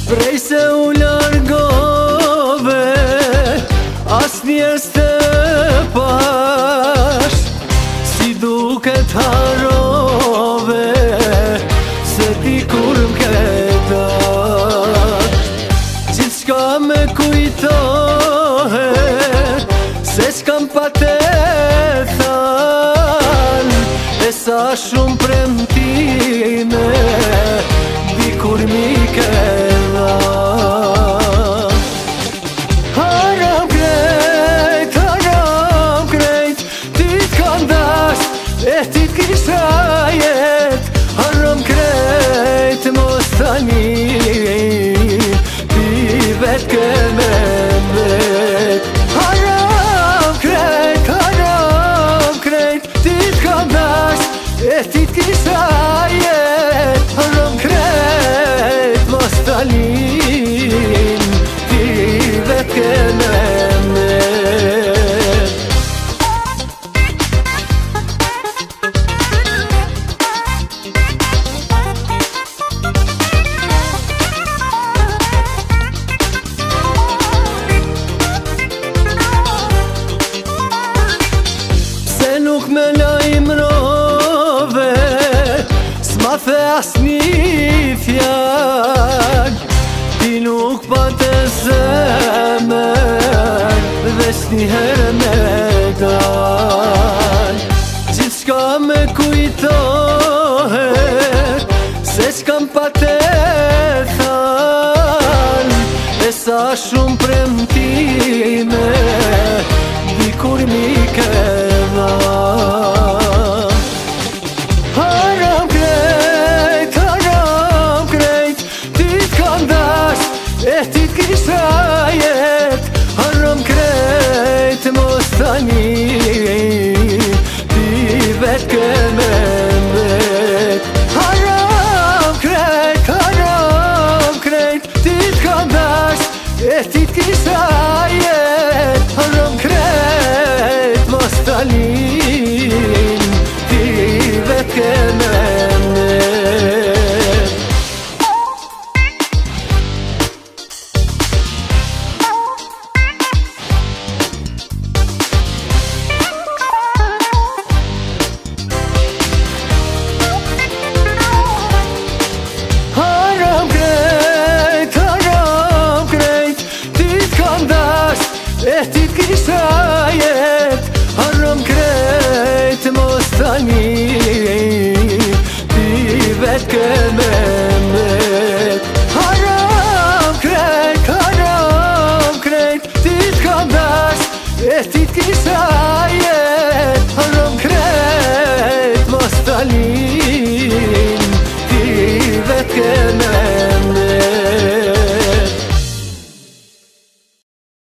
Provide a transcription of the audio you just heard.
Prej se u largove, as njerës të pash, si duket harove, se ti kur m'kedash. Gjithë shka me kujtohe, se s'kam pa te than, e sa shumë premtime, dikur mi kedha. Haram krejt, ti t'kam dash, e ti t'kisha jet. Haram krejt, mos tani, ti vet ke me vet. Haram krejt, ti t'kam dash, e ti t'kisha jet. Haram krejt, mos t'alin, ti vet ke me vet. Pse nuk me lajmërove, s'ma the asni fjall, ti nuk pa të zemër, veç njëherë me dal. Gjithë shka me kujtohe, se s'kam pa te than, e sa shumë premtime, dikur mi kedha. Haram krejt, ti t'kam dash, e ti t'kisha jet. Haram krejt, mos tani, ti vet ke me vet. Haram krejt, ti t'kam dash, e ti t'kisha jet. Haram krejt, mos t'alin, ti vet ke me vet. Haram krejt, ti t'kam dash, e ti t'kisha jet. Haram krejt, mos tani,